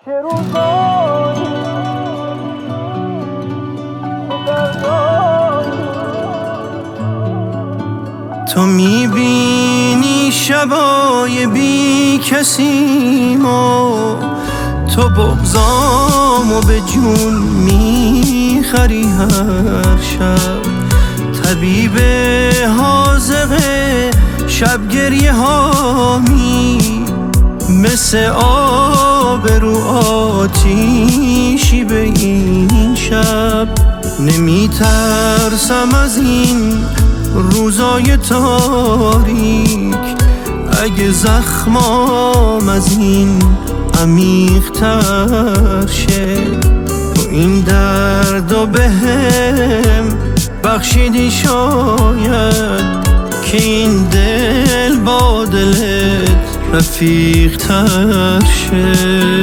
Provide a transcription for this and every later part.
چه روزایی تو میبینی شبای بی کسیمو، تو بغضامو به جون میخری هر شب. طبیب حاذق شب گریه هامی، مثل آب رو آتیشی به این شب. نمیترسم از این روزای تاریک، اگه زخمام از این عمیق تر شه. تو این دردو بهم بخشیدی، شاید که این دل با دلت رفیق تر شه.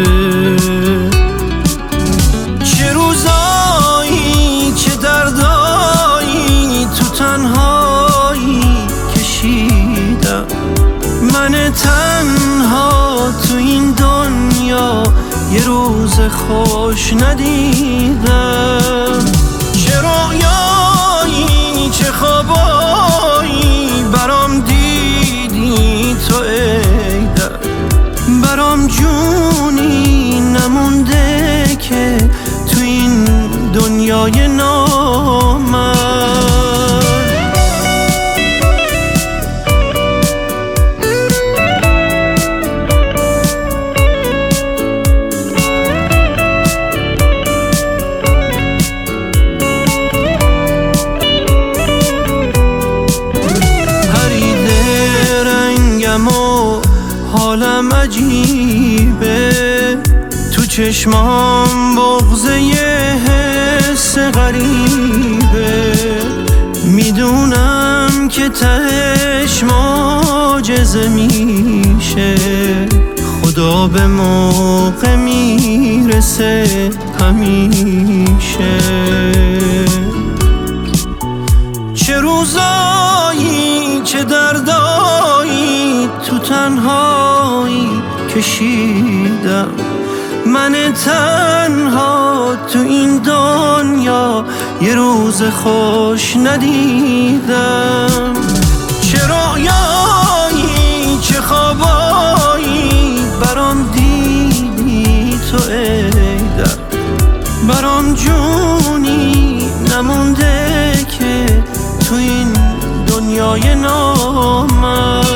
چه روزایی چه دردایی تو تنهایی کشیدم، من تنها تو این دنیا یه روز خوش ندیدم. چه رویایی چه خوابایی برام دیدی تو ای در، برام جونی نمونده که تو این دنیای نامرد. حالم عجیبه، تو چشمام بغضه یه حس غریبه. میدونم که تهش معجزه میشه، خدا به موقع میرسه همیشه. چه روزایی چه دردایی تو تنهایی کشیدم، من تنها تو این دنیا یه روز خوش ندیدم. چه رویایی چه خوابایی برام دیدی تو ای در، برام جونی نمونده که تو این دنیای نامرد.